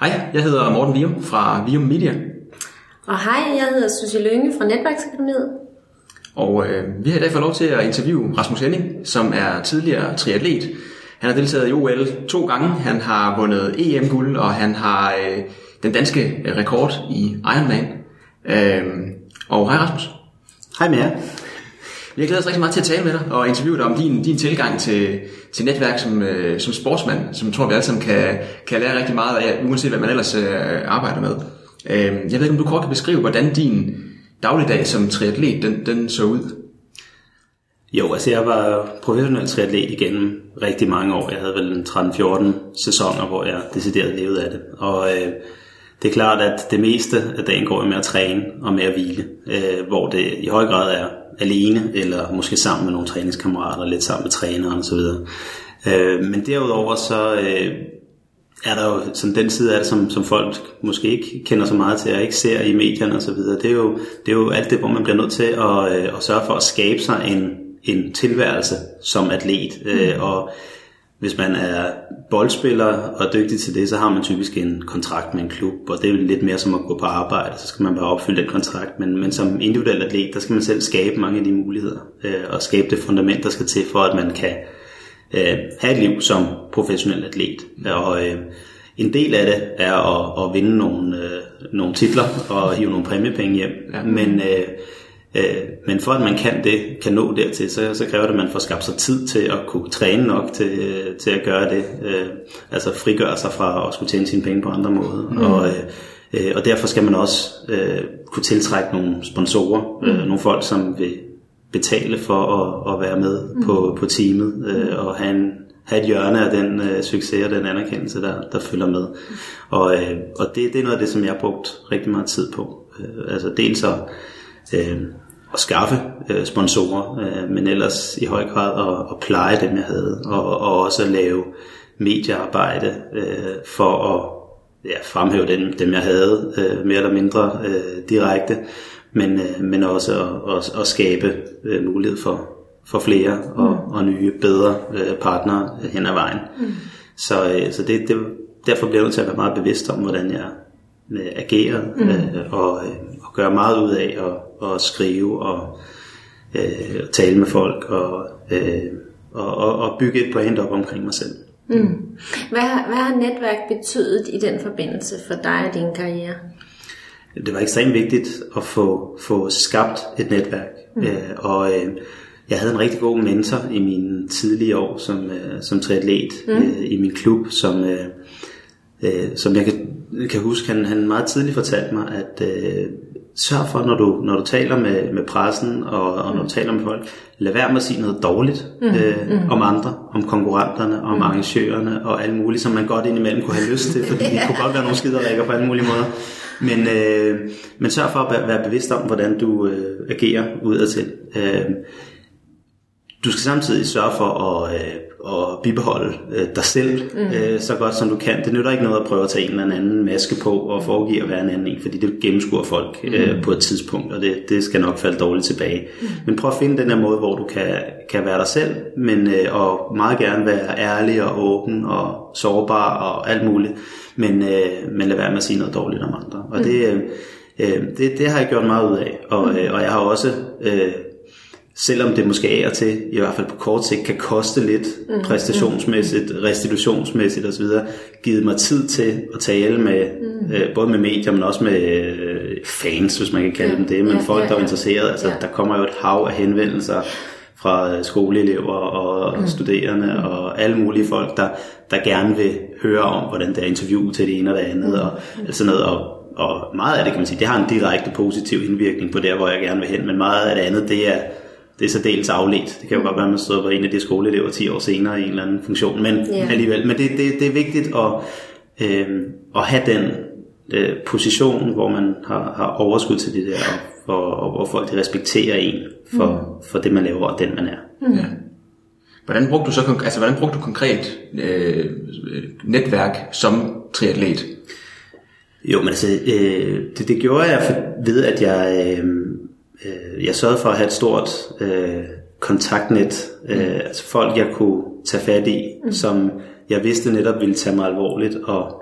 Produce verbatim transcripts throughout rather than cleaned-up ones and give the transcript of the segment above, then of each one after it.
Hej, jeg hedder Morten Vium fra Vium Media. Og hej, jeg hedder Susie Lynge fra Netværksakademiet. Og øh, vi har i dag fået lov til at interviewe Rasmus Henning, som er tidligere triatlet. Han har deltaget i O L to gange, han har vundet E M-guld, og han har øh, den danske rekord i Ironman. Øh, og hej Rasmus. Hej med jer. Vi har glædet os rigtig meget til at tale med dig og interviewe dig om din, din tilgang til, til netværk som, øh, som sportsmand, som jeg tror vi alle sammen kan, kan lære rigtig meget af, uanset hvad man ellers øh, arbejder med. Øh, jeg ved ikke, om du kort kan beskrive, hvordan din dagligdag som triatlet, den, den så ud? Jo, altså jeg var professionel triatlet igennem rigtig mange år. Jeg havde vel tretten fjorten sæsoner, hvor jeg decideret levede af det. Og øh, det er klart, at det meste af dagen går med at træne og med at hvile, øh, hvor det i høj grad er alene, eller måske sammen med nogle træningskammerater, lidt sammen med træneren osv. Øh, men derudover så øh, er der jo sådan den side af det, som, som folk måske ikke kender så meget til, og ikke ser i medierne osv. Det er jo, det er jo alt det, hvor man bliver nødt til at, øh, at sørge for at skabe sig en, en tilværelse som atlet. Mm. Øh, og hvis man er boldspiller og dygtig til det, så har man typisk en kontrakt med en klub, og det er lidt mere som at gå på arbejde, så skal man bare opfylde den kontrakt. Men, men som individuel atlet, der skal man selv skabe mange af de muligheder, øh, og skabe det fundament, der skal til for, at man kan øh, have et liv som professionel atlet. Og øh, en del af det er at, at vinde nogle, øh, nogle titler og hive nogle præmiepenge hjem. Ja. Men øh, Øh, men for at man kan det, kan nå dertil, så, så kræver det, at man får skabt sig tid til at kunne træne nok til, til at gøre det. Øh, altså frigøre sig fra at skulle tjene sine penge på andre måder. Mm. Og, øh, og derfor skal man også øh, kunne tiltrække nogle sponsorer, øh, nogle folk, som vil betale for at, at være med mm. på, på teamet, øh, og have, en, have et hjørne af den øh, succes og den anerkendelse, der, der følger med. Og, øh, og det, det er noget af det, som jeg har brugt rigtig meget tid på. Øh, altså dels at Øh, at skaffe øh, sponsorer, øh, men ellers i høj grad at, at pleje dem, jeg havde, og, og også at lave mediearbejde øh, for at ja, fremhæve dem, dem, jeg havde, øh, mere eller mindre øh, direkte, men, øh, men også at, at, at skabe øh, mulighed for, for flere og, mm. og nye, bedre øh, partnere hen ad vejen. Mm. Så, øh, så det, det, derfor bliver jeg nødt til at være meget bevidst om, hvordan jeg øh, agerer, mm. øh, og øh, og gøre meget ud af at, at skrive og øh, tale med folk og, øh, og, og, og bygge et brand op omkring mig selv. Mm. Hvad, har, hvad har netværk betydet i den forbindelse for dig og din karriere? Det var ekstremt vigtigt at få, få skabt et netværk. Mm. Øh, og øh, jeg havde en rigtig god mentor i mine tidlige år som, øh, som triatlet mm. øh, i min klub, som, øh, øh, som jeg kan, kan huske, han, han meget tidligt fortalte mig, at øh, sørg for, når du, når du taler med, med pressen og, og når du taler med folk, lad være med at sige noget dårligt mm, øh, mm. om andre, om konkurrenterne, om mm. arrangørerne og alt muligt, som man godt indimellem kunne have lyst til, fordi det kunne godt være nogle skiderikker på alle mulige måder. Men, øh, men sørg for at være bevidst om, hvordan du øh, agerer udadtil. Øh, du skal samtidig sørge for at, øh, at bibeholde øh, dig selv mm. øh, så godt som du kan. Det nytter ikke noget at prøve at tage en eller anden maske på og foregive at være en anden en, fordi det gennemskuer folk øh, mm. på et tidspunkt, og det, det skal nok falde dårligt tilbage. Mm. Men prøv at finde den her måde, hvor du kan, kan være dig selv, men øh, og meget gerne være ærlig og åben og sårbar og alt muligt, men, øh, men lad være med at sige noget dårligt om andre. Og mm. det, øh, det, det har jeg gjort meget ud af, og, mm. øh, og jeg har også... Øh, selvom det måske af og til, i hvert fald på kort sigt, kan koste lidt mm, præstationsmæssigt, mm, restitutionsmæssigt osv., givet mig tid til at tale med, mm. øh, både med medier, men også med øh, fans, hvis man kan kalde ja, dem det, men ja, folk, der er interesseret. Altså, ja. Der kommer jo et hav af henvendelser fra skoleelever og mm. studerende og alle mulige folk, der, der gerne vil høre om, hvordan det er interview til det ene og det andet, mm. og sådan noget, og og meget af det, kan man sige, det har en direkte positiv indvirkning på der, hvor jeg gerne vil hen, men meget af det andet, det er det er så dels afledt. Det kan jo godt være, at man stod på en af de skoleelever ti år senere i en eller anden funktion, men yeah. alligevel. Men det, det, det er vigtigt at, øh, at have den øh, position, hvor man har, har overskud til det der, og, og, og hvor folk de respekterer en for, mm. for det, man laver, og den, man er. Mm. Ja. Hvordan brugte du så altså, hvordan brugte du konkret øh, netværk som triatlet? Jo, men altså, øh, det, det gjorde jeg for, ved, at jeg... Øh, Jeg sørgede for at have et stort øh, kontaktnet, øh, mm. altså folk jeg kunne tage fat i, mm. som jeg vidste netop ville tage mig alvorligt og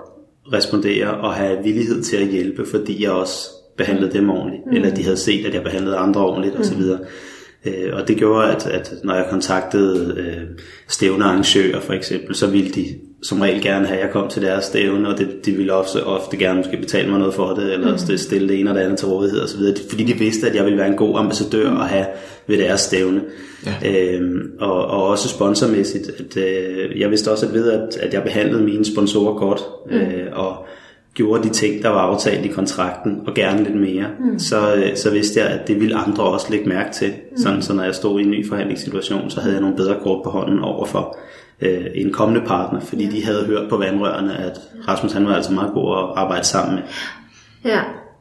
respondere og have villighed til at hjælpe, fordi jeg også behandlede dem ordentligt, mm. eller de havde set, at jeg behandlede andre ordentligt, mm. osv. Øh, og det gjorde, at, at når jeg kontaktede øh, stævnearrangører for eksempel, så ville de som regel gerne have, at jeg kom til deres stævne, og det, de ville ofte, ofte gerne måske betale mig noget for det, eller mm. stille det ene og det andet til rådighed osv., fordi de vidste, at jeg ville være en god ambassadør at have ved deres stævne. Ja. Øhm, og, og også sponsormæssigt. At, øh, jeg vidste også at ved, at, at jeg behandlede mine sponsorer godt, mm. øh, og gjorde de ting, der var aftalt i kontrakten, og gerne lidt mere, mm. så, øh, så vidste jeg, at det ville andre også lægge mærke til. Mm. Sådan, så når jeg stod i en ny forhandlingssituation, så havde jeg nogle bedre kort på hånden overfor øh, en kommende partner, fordi ja. de havde hørt på vandrørene, at Rasmus han var altså meget god at arbejde sammen med. Ja.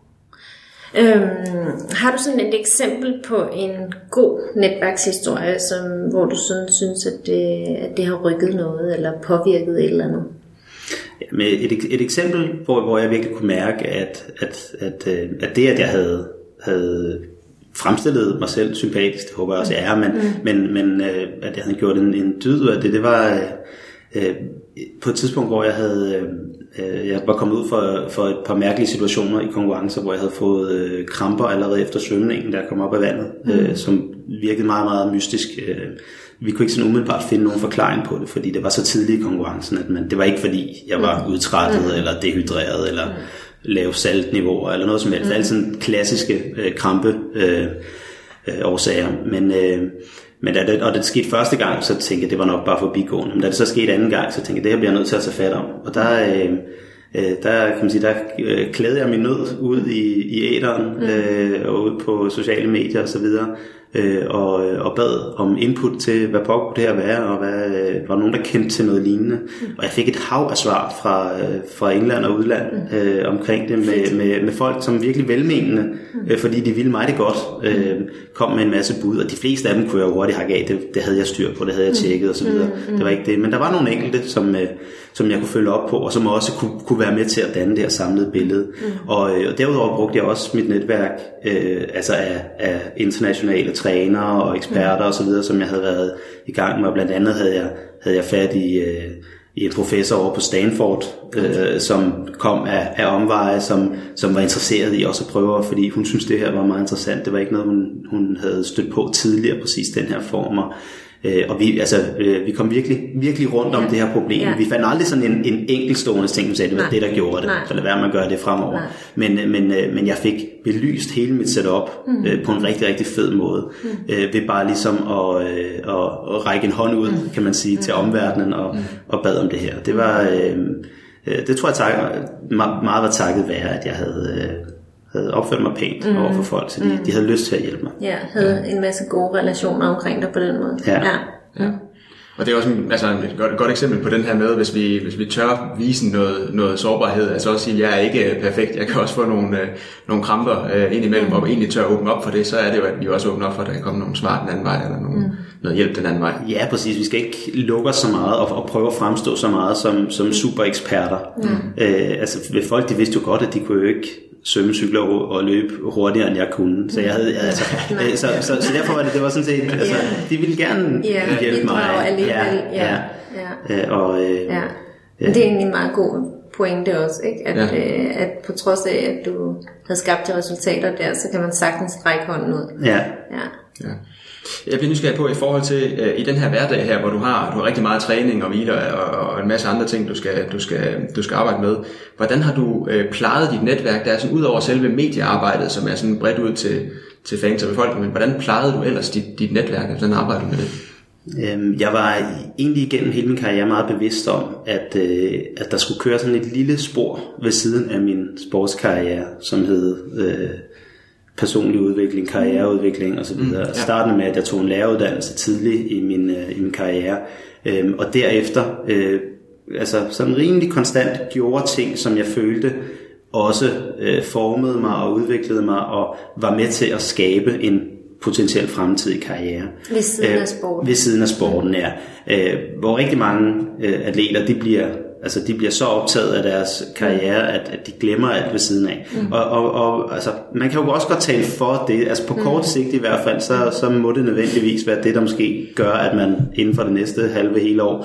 Øhm, har du sådan et eksempel på en god netværkshistorie, som, hvor du sådan synes, at det, at det har rykket noget, eller påvirket et eller andet? Ja, med et, et eksempel, hvor, hvor jeg virkelig kunne mærke, at, at, at, at det, at jeg havde, havde fremstillet mig selv sympatisk, det håber jeg også, jeg er, men, mm. men, men at jeg havde gjort en, en dyd af det, det var øh, på et tidspunkt, hvor jeg havde... Øh, Jeg var kommet ud for, for et par mærkelige situationer i konkurrencer, hvor jeg havde fået øh, kramper allerede efter svømningen, da jeg kom op af vandet, mm. øh, som virkede meget, meget mystisk. Øh, vi kunne ikke sådan umiddelbart finde nogen forklaring på det, fordi det var så tidligt i konkurrencen, at man, det var ikke fordi, jeg var mm. udtrættet mm. eller dehydreret eller mm. lave saltniveauer eller noget som helst. Mm. Det er alt sådan klassiske øh, krampe øh, øh, årsager. Men, øh, men da det, og det skete første gang, så tænkte jeg, det var nok bare forbigående. Men da det så skete anden gang, så tænkte jeg, det her bliver jeg nødt til at tage fat om. Og der... Øh, Der, kan man sige, der øh, klædede jeg min nød ud i, i æteren mm. øh, og ud på sociale medier og så videre, øh, og, og bad om input til, hvad pågår det her være, og hvad, øh, var nogen, der kendte til noget lignende. Mm. Og jeg fik et hav af svar fra, øh, fra England og udland øh, omkring det, med, med, med folk, som virkelig velmenende, øh, fordi de ville mig det godt, øh, kom med en masse bud, og de fleste af dem kunne jeg hurtigt hakke af, det, det havde jeg styr på, det havde jeg tjekket og så videre. Mm. Det var ikke det, men der var nogle enkelte, som... Øh, som jeg kunne følge op på, og som også kunne, kunne være med til at danne det her samlede billede. Mm. Og, og derudover brugte jeg også mit netværk øh, altså af, af internationale trænere og eksperter mm. og så videre, som jeg havde været i gang med. Og blandt andet havde jeg, havde jeg fat i, øh, i en professor over på Stanford, øh, som kom af, af omveje, som, som var interesseret i også at prøve, fordi hun synes det her var meget interessant. Det var ikke noget, hun, hun havde stødt på tidligere, præcis den her form. Og, Øh, og vi, altså, øh, vi kom virkelig, virkelig rundt om ja. det her problem. Ja. Vi fandt aldrig sådan en, en enkeltstående ting, som sagde, det var Nej. det, der gjorde det. Nej. Så lad være med at gøre det fremover. Men, men, øh, men jeg fik belyst hele mit setup mm. øh, på en rigtig, rigtig fed måde. Mm. Øh, ved bare ligesom at, øh, at, at række en hånd ud, mm. kan man sige, mm. til omverdenen og, mm. og bad om det her. Det var, øh, øh, det tror jeg tak, meget var takket være, at jeg havde... Øh, havde opført mig pænt mm. over for folk, så de, mm. de havde lyst til at hjælpe mig. Ja, havde ja. en masse gode relationer omkring dig på den måde. Ja. ja. ja. Og det er også en, altså et godt, godt eksempel på den her med, hvis vi, hvis vi tør vise noget, noget sårbarhed, altså også sige, at jeg er ikke perfekt, jeg kan også få nogle, øh, nogle kramper øh, indimellem, mm. og egentlig tør åbne op for det, så er det jo, at vi også åbner op for, at der kan komme nogle svar den anden vej, eller nogle, mm. noget hjælp den anden vej. Ja, præcis. Vi skal ikke lukke os så meget, og, og prøve at fremstå så meget som, som super eksperter. Mm. Øh, altså folk, de vidste jo godt, at de kunne jo ikke svømme, cykle og løbe hurtigere, end jeg kunne. Så jeg havde, altså, så, så, så, så derfor var det, det var sådan set, altså, de ville gerne yeah, hjælpe mig. Ja, ja, ja. ja. Og, øh, ja. Det er egentlig en meget god pointe også, ikke? At, ja. øh, at på trods af, at du havde skabt de resultater der, så kan man sagtens strække hånden ud. Ja. ja. ja. Jeg bliver nysgerrig på i forhold til øh, i den her hverdag her, hvor du har, du har rigtig meget træning og hviler og, og en masse andre ting, du skal, du skal, du skal arbejde med. Hvordan har du øh, plejet dit netværk, der er sådan ud over selve mediearbejdet, som er sådan bredt ud til, til fans og befolkningen, men hvordan plejede du ellers dit, dit netværk, og hvordan arbejder du med det? Jeg var egentlig igennem hele min karriere meget bevidst om, at, øh, at der skulle køre sådan et lille spor ved siden af min sportskarriere, som hed... Øh, personlig udvikling, karriereudvikling og så videre. Ja. Startende med, at jeg tog en læreruddannelse tidligt i min, øh, i min karriere, øhm, og derefter øh, altså sådan rimelig konstant gjorde ting, som jeg følte også øh, formede mig og udviklede mig og var med til at skabe en potentiel fremtidig karriere. Ved siden af sporten. Øh, ved siden af sporten, ja. Øh, hvor rigtig mange øh, atleter, de bliver Altså, de bliver så optaget af deres karriere, at, at de glemmer alt ved siden af. Mm. Og, og, og altså, man kan jo også godt tale for det. Altså, på mm. kort sigt i hvert fald, så, så må det nødvendigvis være det, der måske gør, at man inden for det næste halve hele år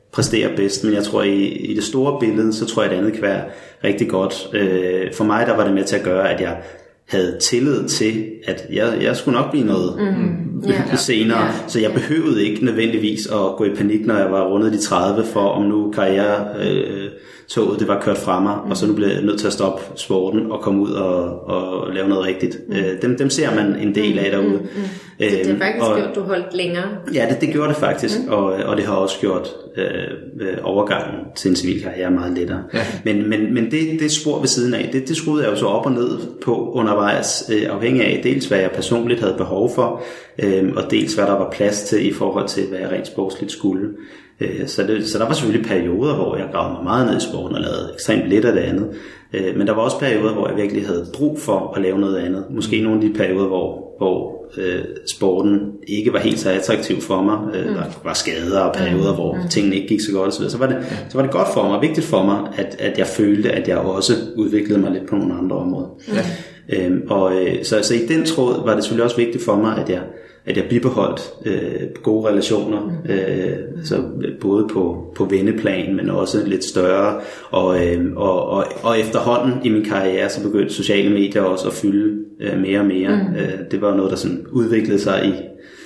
præsterer bedst, men jeg tror i, i det store billede, så tror jeg, at andet kan være rigtig godt. Øh, for mig der var det med til at gøre, at jeg havde tillid til, at jeg, jeg skulle nok blive noget mm. yeah. senere, yeah. så jeg behøvede ikke nødvendigvis at gå i panik, når jeg var rundet de tredive, for om nu karriere øh, toget det var kørt fra mig, mm. og så nu blev jeg nødt til at stoppe sporten og komme ud og, og lave noget rigtigt. Mm. Øh, dem, dem ser man en del af derude. Mm. Mm. Så det har faktisk og, gjort, du holdt længere? Ja, det, det gjorde det faktisk, mm. og, og det har også gjort øh, øh, overgangen til en civil karriere meget lettere. Ja. Men, men, men det, det spor ved siden af, det, det skruede jeg jo så op og ned på undervejs, øh, afhængig af dels hvad jeg personligt havde behov for, øh, og dels hvad der var plads til i forhold til, hvad jeg rent sportsligt skulle. Så, det, så der var selvfølgelig perioder, hvor jeg gravede mig meget ned i sporten og lavede ekstremt lidt af det andet. Men der var også perioder, hvor jeg virkelig havde brug for at lave noget andet. Måske nogle af de perioder, hvor, hvor øh, sporten ikke var helt så attraktiv for mig. Øh, der var skader og perioder, hvor mm. tingene ikke gik så godt osv. Så var det, så var det godt for mig, vigtigt for mig, at, at jeg følte, at jeg også udviklede mig lidt på nogle andre områder. Ja. Øhm, og, så, så i den tråd var det selvfølgelig også vigtigt for mig, at jeg at jeg bibeholdt øh, gode relationer, øh, så både på, på venneplan, men også lidt større, og, øh, og, og, og efterhånden i min karriere, så begyndte sociale medier også at fylde øh, mere og mere. Mm. Øh, det var noget, der sådan udviklede sig i,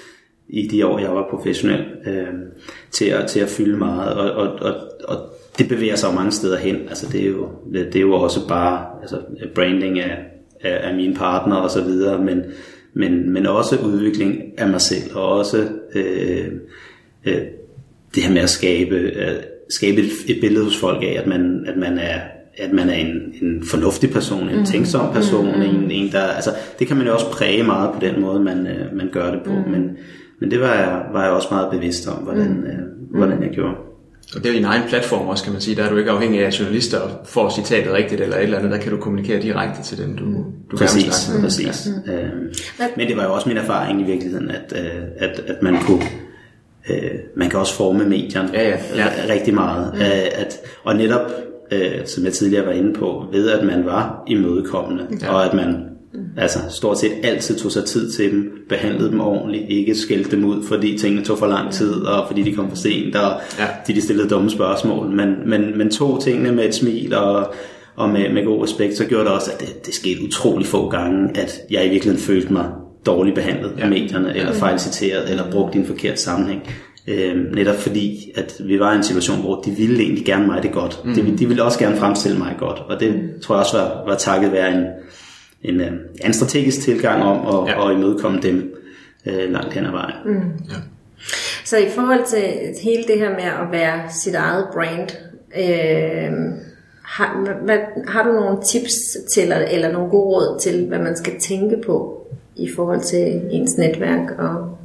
i de år, jeg var professionel, øh, til, at, til at fylde meget, og, og, og, og det bevæger sig jo mange steder hen. Altså, det, er jo, det, det er jo også bare altså, branding af, af, af mine partner og så videre, men Men, men også udvikling af mig selv, og også øh, øh, det her med at skabe, øh, skabe et, et billede hos folk af, at man, at man er, at man er en, en fornuftig person, en tænksom person, mm-hmm. en, en der, altså, det kan man jo også præge meget på den måde, man, øh, man gør det på, mm. men, men det var jeg, var jeg også meget bevidst om, hvordan, øh, hvordan jeg gjorde. Og det er jo din egen platform også, kan man sige. Der er du ikke afhængig af journalister og får citatet rigtigt eller et eller andet. Der kan du kommunikere direkte til dem, du, du præcis, gerne vil snakke med. Præcis. Mm. Øh, men det var jo også min erfaring i virkeligheden, at, at, at man kunne... Øh, man kan også forme medierne ja, ja, ja. rigtig meget. Mm. Øh, at, og netop, øh, som jeg tidligere var inde på, ved at man var imødekommende, ja. og at man altså stort set altid tog sig tid til dem, behandlede dem ordentligt, ikke skældte dem ud, fordi tingene tog for lang tid, og fordi de kom for sent, og ja. de, de stillede dumme spørgsmål, men, men, men tog tingene med et smil og, og med, med god respekt, så gjorde det også, at det, det skete utrolig få gange, at jeg i virkeligheden følte mig dårligt behandlet ja. af medierne, eller fejlciteret, eller brugt i en forkert sammenhæng. Øhm, netop fordi, at vi var i en situation, hvor de ville egentlig gerne mig det godt. Mm. De, de ville også gerne fremstille mig godt, og det tror jeg også var, var takket være en En, en strategisk tilgang om at, ja. at imødekomme dem øh, langt hen ad vejen. Mm. Ja. Så i forhold til hele det her med at være sit eget brand, øh, har, hvad, har du nogle tips til, eller, eller nogle gode råd til, hvad man skal tænke på i forhold til ens netværk? Og...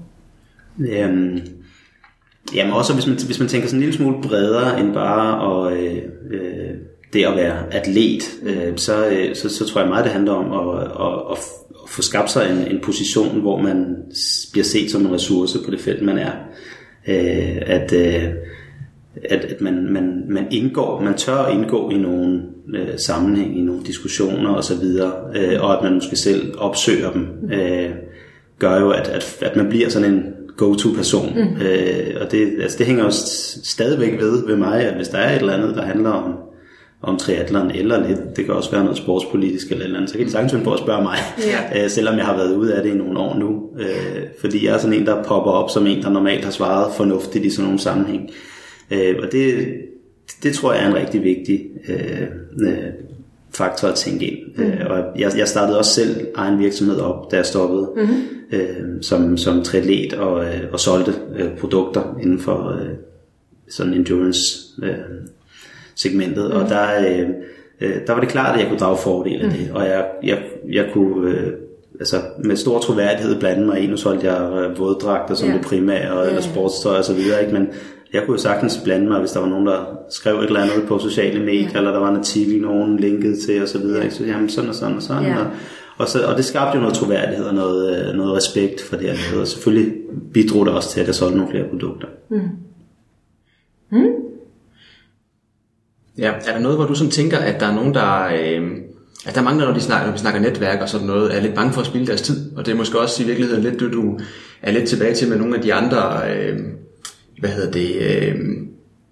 Øhm, jamen også hvis man, hvis man tænker sådan en lille smule bredere end bare at... Øh, øh, det at være atlet, øh, så, øh, så, så tror jeg meget, det handler om at, at, at, at få skabt sig en, en position, hvor man bliver set som en ressource på det felt, man er. Øh, at, øh, at, at man, man, man indgår, man tør at indgå i nogle øh, sammenhæng, i nogle diskussioner osv., øh, og at man måske selv opsøger dem, øh, gør jo, at, at, at man bliver sådan en go-to-person. Mm. Øh, og det, altså, det hænger jo stadigvæk ved ved mig, at hvis der er et eller andet, der handler om om triathlon eller lidt, det kan også være noget sportspolitisk eller et eller andet, så kan de sagtens finde på at spørge mig, yeah. øh, selvom jeg har været ude af det i nogle år nu, øh, fordi jeg er sådan en, der popper op som en, der normalt har svaret fornuftigt i sådan nogle sammenhæng, øh, og det, det tror jeg er en rigtig vigtig øh, øh, faktor at tænke ind, mm. øh, og jeg, jeg startede også selv egen virksomhed op, da jeg stoppede mm-hmm. øh, som, som triatlet og, øh, og solgte øh, produkter inden for øh, sådan endurance øh, segmentet, mm. og der, øh, der var det klart, at jeg kunne drage fordel af det, mm. og jeg, jeg, jeg kunne øh, altså med stor troværdighed blande mig i. Nu solgte jeg øh, våddragter som yeah. det primære, og, yeah. eller sportstøj og så videre, ikke? Men jeg kunne jo sagtens blande mig, hvis der var nogen, der skrev et eller andet på sociale medier, yeah. eller der var en artikel, nogen linkede til og så videre, ikke? Så jamen sådan og sådan og sådan, yeah. og, og, så, og det skabte jo noget troværdighed og noget, noget respekt for det her, og selvfølgelig bidrog det også til, at jeg solgte nogle flere produkter. Mm. Mm. Ja, er der noget, hvor du sådan tænker, at der er nogen, der... Øh, at der er mange, når, de snakker, når vi snakker netværk og sådan noget, er lidt bange for at spilde deres tid, og det er måske også i virkeligheden lidt det, du er lidt tilbage til med nogle af de andre, øh, hvad hedder det, øh,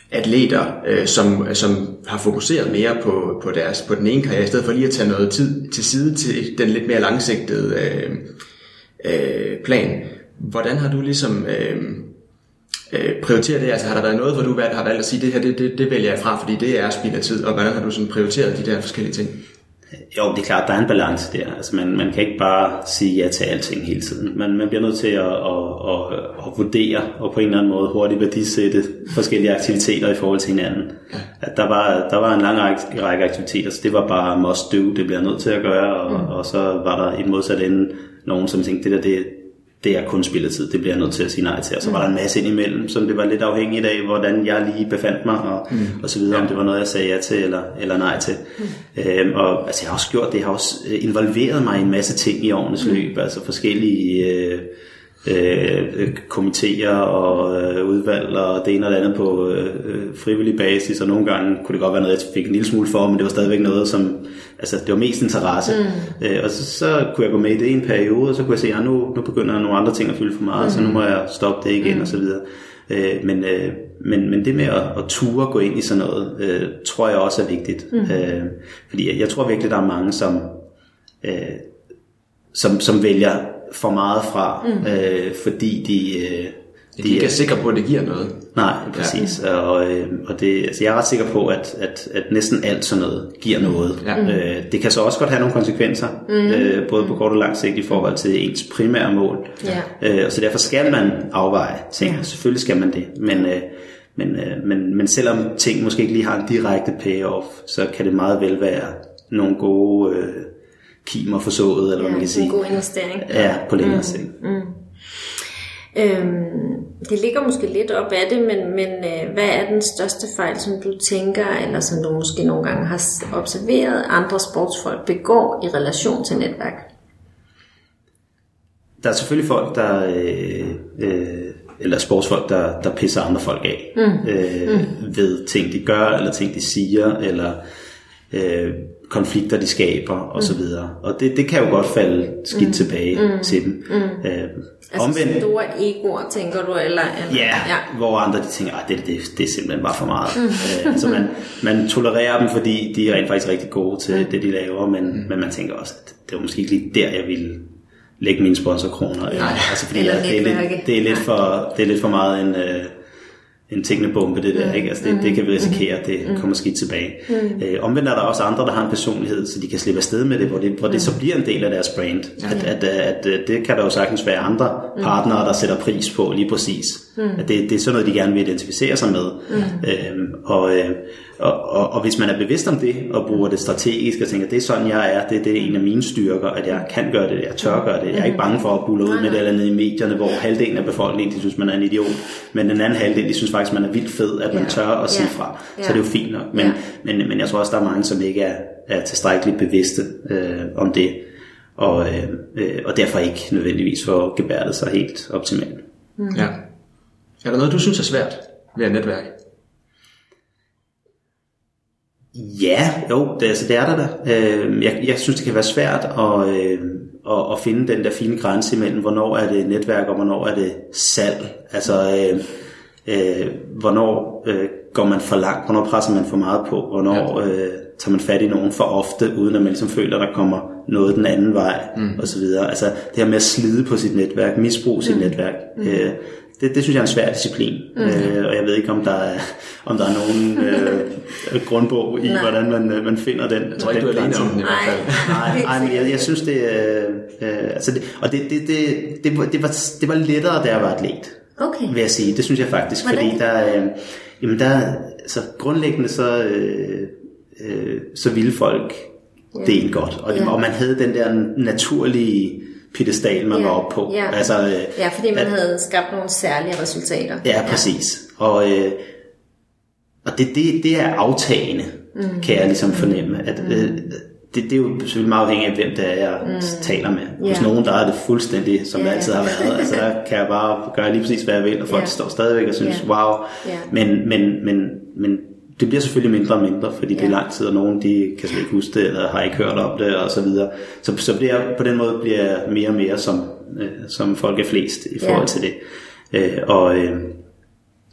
atleter, øh, som, som har fokuseret mere på, på, deres, på den ene karriere, i stedet for lige at tage noget tid til side til den lidt mere langsigtede øh, øh, plan. Hvordan har du ligesom øh, øh, prioriteret det? Altså har der været noget, hvor du har valgt at sige, det her, det, det, det vælger jeg fra, fordi det er spild af tid, og hvordan har du sådan prioriteret de der forskellige ting? Jo, det er klart, der er en balance der. Altså man, man kan ikke bare sige ja til alting hele tiden. Man, man bliver nødt til at, at, at, at vurdere og på en eller anden måde hurtigt værdisætte forskellige aktiviteter i forhold til hinanden. Ja. At der var, der var en lang række aktiviteter, så det var bare must do, det bliver nødt til at gøre, og, mm. og så var der i modsat ende nogen, som tænkte, det der, det, det er kun spilletid, det bliver jeg nødt til at sige nej til. Og så var der en masse indimellem, som det var lidt afhængigt af, hvordan jeg lige befandt mig, og, mm. og så videre, om det var noget, jeg sagde ja til, eller, eller nej til. Mm. Øhm, og altså, jeg har også gjort det, jeg har også involveret mig i en masse ting i årenes mm. løb, altså forskellige øh, øh, komiteer og øh, udvalg, og det ene og det andet på øh, frivillig basis, og nogle gange kunne det godt være noget, jeg fik en lille smule for, men det var stadigvæk noget, som altså det var mest interesse, mm. øh, og så, så kunne jeg gå med i det i en periode, og så kunne jeg se, at nu, nu begynder nogle andre ting at fylde for meget, mm. så nu må jeg stoppe det igen, mm. og så videre. Øh, men, øh, men, men det med at, at ture gå ind i sådan noget, øh, tror jeg også er vigtigt, mm. øh, fordi jeg, jeg tror virkelig, der er mange, som, øh, som, som vælger for meget fra, mm. øh, fordi de... Øh, De, de er ikke sikre på, at det giver noget. Nej, præcis. Ja. Og, øh, og det, altså jeg er ret sikker på, at, at, at næsten alt sådan noget giver noget. Ja. Øh, det kan så også godt have nogle konsekvenser, mm. øh, både på kort og lang sigt i forhold til ens primære mål. Ja. Øh, og så derfor skal man afveje ting. Ja. Selvfølgelig skal man det. Men, øh, men, øh, men, men selvom ting måske ikke lige har en direkte payoff, så kan det meget vel være nogle gode øh, kimer forsået, eller ja, hvad man kan sige. En god investering. Ja, på længere mm. sigt. Mm. Øhm, det ligger måske lidt op af det, men, men øh, hvad er den største fejl, som du tænker, eller som du måske nogle gange har observeret, andre sportsfolk begår i relation til netværk? Der er selvfølgelig folk, der øh, øh, eller sportsfolk, der, der pisser andre folk af mm. Øh, mm. ved ting, de gør, eller ting, de siger, eller øh, konflikter, de skaber, og mm. så videre. Og det, det kan jo godt falde skidt mm. tilbage mm. til dem. Mm. Øh, altså omvendt, store egoer, tænker du? Eller, eller, ja, ja, hvor andre de tænker, at det, det, det er simpelthen bare for meget. Mm. Øh, altså man, man tolererer dem, fordi de er rent faktisk rigtig gode til mm. det, de laver, men, mm. men man tænker også, at det var måske ikke lige der, jeg ville lægge mine sponsorkroner. Ja. Altså, fordi ja, det, er lidt, det, er lidt for, det er lidt for meget en... Øh, en tinglebombe, det der, ikke? Altså det, det kan vi risikere, at det kommer skidt tilbage. Mm. Øh, omvendt er der også andre, der har en personlighed, så de kan slippe afsted med det, hvor det, hvor det så bliver en del af deres brand. Mm. At, at, at, at det kan der jo sagtens være andre partnere, der sætter pris på lige præcis. Mm. At det, det er sådan noget, de gerne vil identificere sig med. Mm. Øhm, og, og, og, og hvis man er bevidst om det, og bruger det strategisk, og tænker, det er sådan, jeg er, det, det er en af mine styrker, at jeg kan gøre det, jeg tør gøre det. Jeg er ikke bange for at bulle ud med det eller nede i medierne, hvor halvdelen af befolkningen, de synes, man er en idiot, men den anden halvdel, de synes faktisk, man er vildt fed, at man yeah. tør at sige yeah. fra. Så yeah. det er jo fint nok. Men, yeah. men, men jeg tror også, der er mange, som ikke er, er tilstrækkeligt bevidste øh, om det, og, øh, og derfor ikke nødvendigvis får gebærdet sig helt optimalt. Mm. Ja. Er der noget, du synes er svært ved at netværke? Ja, jo, det, altså, det er der da. Øh, jeg, jeg synes, det kan være svært at, øh, at, at finde den der fine grænse imellem, hvornår er det netværk, og hvornår er det salg. Altså... Øh, Øh, hvornår øh, går man for langt, hvornår presser man for meget på, hvornår øh, tager man fat i nogen for ofte, uden at man ligesom føler, at der kommer noget den anden vej, mm. og så videre. Altså det her med at slide på sit netværk, misbruge sit mm. netværk, øh, det, det synes jeg er en svær disciplin, mm. øh, og jeg ved ikke, om der er, om der er nogen øh, grundbog i, nej. hvordan man, man finder den. Jeg tror ikke, du er alene om den i hvert fald. Nej, nej, men jeg, jeg synes det, øh, øh, altså det, og det, det, det, det, var, det, var, det var lettere, da jeg var atlet. Okay. Vil jeg sige. Det synes jeg faktisk, hvordan? Fordi der, øh, jamen der, så grundlæggende så, øh, øh, så ville folk yeah. det godt, og, yeah. og man havde den der naturlige piedestal, man yeah. var oppe på. Yeah. Altså, øh, ja, fordi man at, havde skabt nogle særlige resultater. Ja, præcis. Ja. Og, øh, og det, det, det er aftagende, mm. kan jeg ligesom fornemme, at øh, Det, det er jo selvfølgelig meget afhængigt af, hvem det er, jeg mm. taler med. Hos yeah. nogen, der er det fuldstændig, som yeah. det altid har været. Altså, der kan jeg bare gøre lige præcis, hvad jeg vil, og folk yeah. står stadigvæk og synes, yeah. wow. Yeah. Men, men, men, men det bliver selvfølgelig mindre og mindre, fordi yeah. det er lang tid, og nogen de kan slet ikke huske det, eller har ikke hørt om det, og så videre. Så, så bliver jeg, på den måde bliver jeg mere og mere, som, øh, som folk er flest i forhold yeah. til det. Øh, og, øh,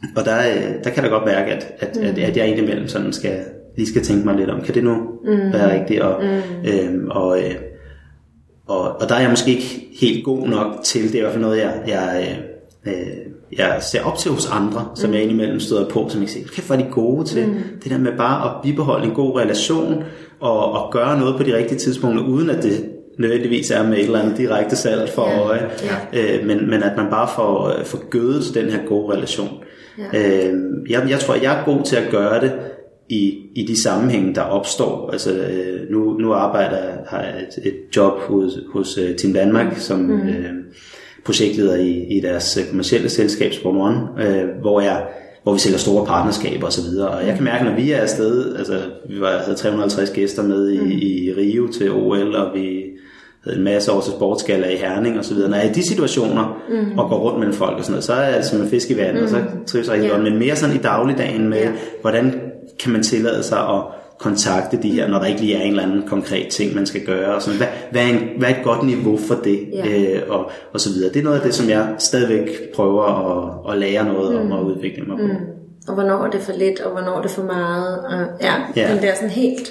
Og der, der kan der godt mærke, at, at, mm. at, at jeg indimellem sådan skal, lige skal tænke mig lidt om, kan det nu mm. være rigtigt? Og, mm. øhm, og, øh, og, og der er jeg måske ikke helt god nok til, det er i hvert fald noget, jeg, jeg, øh, jeg ser op til hos andre, som mm. jeg indimellem støder på, som jeg siger, kæft, hvor er de gode til mm. det der med bare at bibeholde en god relation, og, og gøre noget på de rigtige tidspunkter, uden at det nødvendigvis er med et eller andet direkte salg for yeah. øje, yeah. Øh, men, men at man bare får, får gødet den her gode relation. Yeah. Øh, jeg, jeg tror, jeg er god til at gøre det i, i de sammenhænge, der opstår. Altså, øh, nu, nu arbejder jeg, har jeg et, et job hos, hos uh, Team Danmark, som mm. øh, projektleder i, i deres kommercielle selskab Sport One, øh, hvor jeg hvor vi sælger store partnerskaber og så videre. Og jeg kan mærke, når vi er afsted, altså vi var, havde tre hundrede og halvtreds gæster med i, mm. i Rio til O L, og vi havde en masse år til sportsgalla i Herning og så videre. Når jeg er i de situationer mm. og går rundt mellem folk og sådan noget, så er jeg som en fisk i vandet, mm. og så trives jeg rigtig yeah. godt. Men mere sådan i dagligdagen med, yeah. hvordan kan man tillade sig at kontakte de her, når der ikke lige er en eller anden konkret ting, man skal gøre. Og sådan. Hvad, hvad, er en, hvad er et godt niveau for det? Yeah. Øh, og, og så videre. Det er noget af det, som jeg stadigvæk prøver at, at lære noget mm. om og udvikle mig på. Mm. Og hvornår er det for lidt, og hvornår er det for meget. Og, ja, yeah. den der sådan helt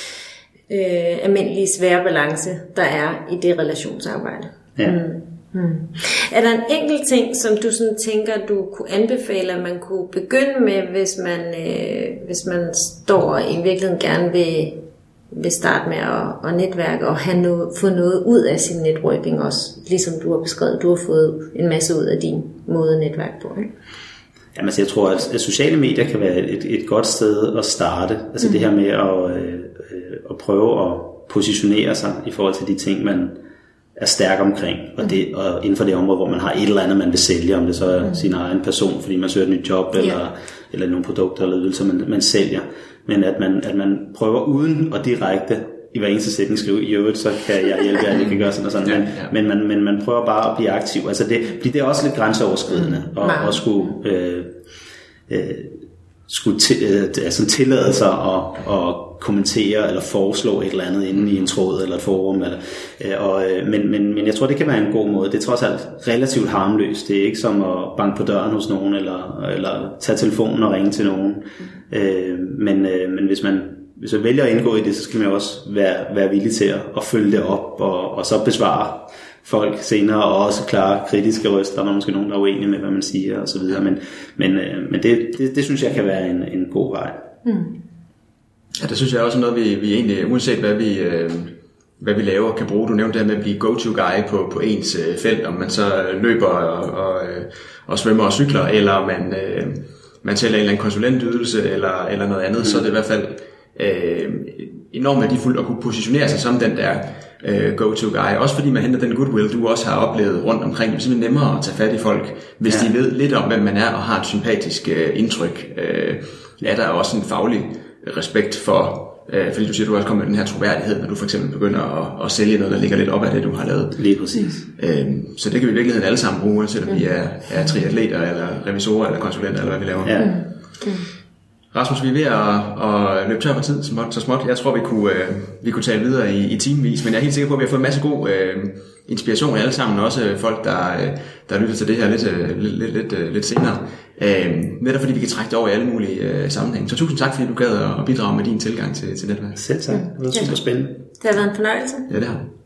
øh, almindelige svære balance, der er i det relationsarbejde. Yeah. Mm. Hmm. Er der en enkelt ting, som du sådan tænker, du kunne anbefale, at man kunne begynde med, hvis man, øh, hvis man står og i virkeligheden gerne vil, vil starte med at, at netværke og have noget, få noget ud af sin networking også, ligesom du har beskrevet, du har fået en masse ud af din måde at netværke på, ikke? Jamen, altså, jeg tror, at, at sociale medier kan være et, et godt sted at starte. Altså mm. det her med at, øh, at prøve at positionere sig i forhold til de ting, man er stærk omkring, og, det, og inden for det område, hvor man har et eller andet, man vil sælge, om det så er mm. sin egen person, fordi man søger et nyt job, eller, yeah. eller nogle produkter eller ydelser, man, man sælger. Men at man, at man prøver uden og direkte i hver eneste sætning skrive, i øvrigt, så kan jeg hjælpe jer, jeg kan gøre sådan og sådan, men, ja, ja. men, man, men man prøver bare at blive aktiv. Altså det, det er også lidt grænseoverskridende, og, og skulle, øh, øh, skulle til, øh, altså tillade sig at, at kommentere eller foreslå et eller andet inde i en tråd eller et forum. Eller, øh, og, øh, men, men, men jeg tror, det kan være en god måde. Det er trods alt relativt harmløst. Det er ikke som at banke på døren hos nogen, eller, eller tage telefonen og ringe til nogen. Øh, men, øh, men hvis man hvis man vælger at indgå i det, så skal man også være, være villig til at, at følge det op, og, og så besvare folk senere, og også klare kritiske røster, når der er måske nogen, der er uenige med, hvad man siger, og så videre. Men, men, øh, men det, det, det synes jeg kan være en, en god vej. Mm. Ja, det synes jeg også er noget, vi, vi egentlig, uanset hvad vi, øh, hvad vi laver, kan bruge. Du nævnte det her med at blive go-to-guy på, på ens øh, felt, om man så løber og, og, og svømmer og cykler, eller man, øh, man sælger en eller anden konsulentydelse, eller, eller noget andet, mm. så er det i hvert fald øh, enormt værdifuldt at kunne positionere sig som den der øh, go-to-guy. Også fordi man henter den goodwill, du også har oplevet rundt omkring. Det er simpelthen nemmere at tage fat i folk, hvis ja. de ved lidt om, hvem man er, og har et sympatisk øh, indtryk. Øh, er der også en faglig respekt for, øh, fordi du siger, du også kommer med den her troværdighed, når du for eksempel begynder at, at sælge noget, der ligger lidt op af det, du har lavet. Lige præcis. Øh, så det kan vi i virkeligheden alle sammen bruge, selvom vi er, er triatleter, eller revisorer, eller konsulenter, eller hvad vi laver. Ja. Mm. Rasmus, vi er ved at, at løbe tør på tid, så småt. Jeg tror, vi kunne, øh, vi kunne tale videre i, i timevis, men jeg er helt sikker på, at vi har fået en masse god øh, inspiration alle sammen, også folk, der, der lytter til det her lidt, lidt, lidt, lidt, lidt senere. Øh, netop fordi vi kan trække det over i alle mulige øh, sammenhænge. Så tusind tak, fordi du gad at bidrage med din tilgang til, til netværk. Selv tak. Det var super spændende. Det har været en fornøjelse. Ja, det har